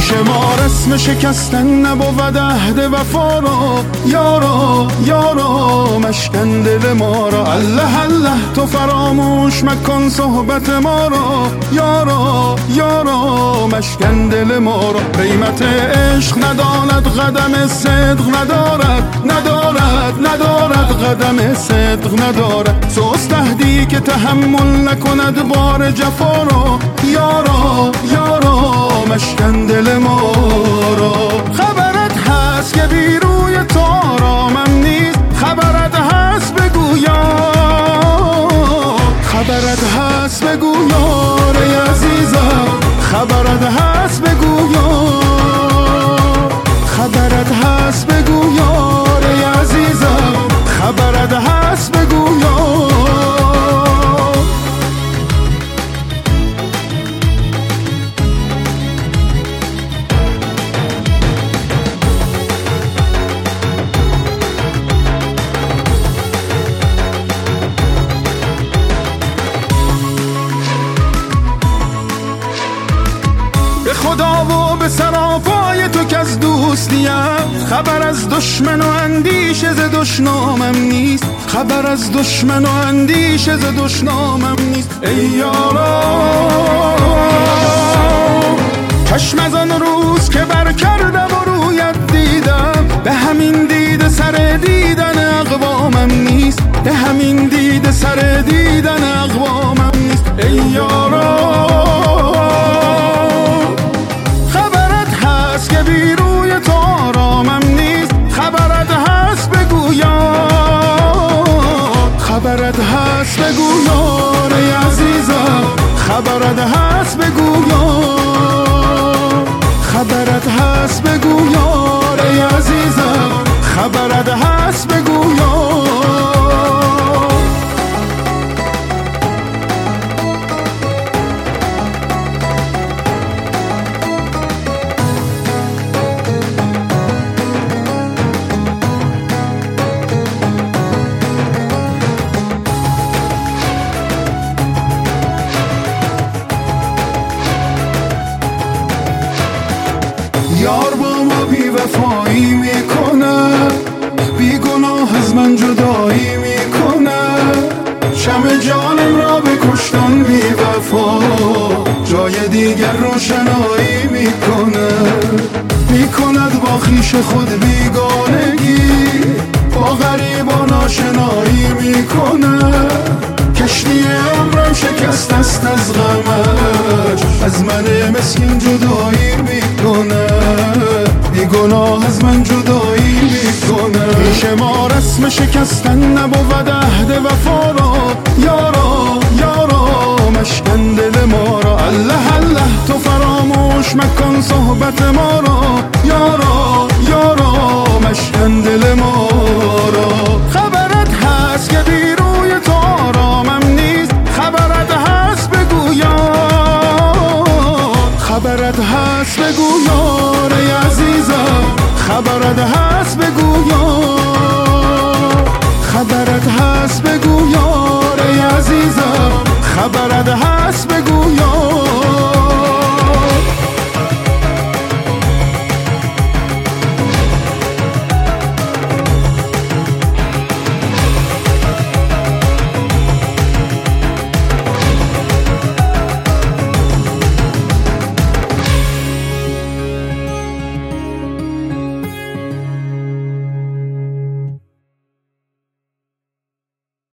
پیش ما رسم شکستن نبود عهد وفا را. یارا یارا مشکن دل ما را. الله الله تو فراموش مکن صحبت ما را. یارا یارا مشکن دل ما را. قیمت عشق نداند قدم صدق ندارد قدم صدق ندارد. سوست عهدی که تحمل نکند بار جفا را. یارا یارا مشکن دل ما را. خبرت هست که بی روی تو آرامم نیست. خبرت هست بگو خبرت هست بگو یار ای عزیزم. خبرت هست بگو خبرت هست بگو یار ای عزیزم. خبرت هست بگو به خدا و به سراپای تو که از دوستیم. خبر از دشمن و اندیشه ز دشنامم نیست. خبر از دشمن و اندیشه ز دشنامم نیست. ای یارا چشم از آن روز که بر کردم و رویت دیدم. به همین دیده سر دیدن اقوامم نیست. به همین دیده سر دیدن اقوامم نیست. ای یارا که بی روی تو آرامم نیست. خبرت هست بگو خبرت هست بگو یار ای عزیزم. خبرت هست بگو خبرت هست بگو یار ای عزیزم. خبرت هست بگو یار با ما بی وفایی میکنه. بی گناه از من جدایی میکنه. شمع جانم را به کشتن بی وفا. جای دیگر روشنایی میکند با خویش خود بیگانگی. با غریبان آشنایی میکنه. کشتی عمرم شکست است از غمش. از من مسکین جدایی میکنه. بی گناه از من جدایی میکنه. پیش ما رسم شکستن نبود عهد وفا را. یارا یارا مشکن دل ما را. الله الله تو فراموش مکن صحبت ما را. یارا یارا مشکن دل ما را. خبرت هست که بی روی تو آرامم نیست. خبرت هست بگو خبرت هست بگو یار ای عزیزم. خبرت هست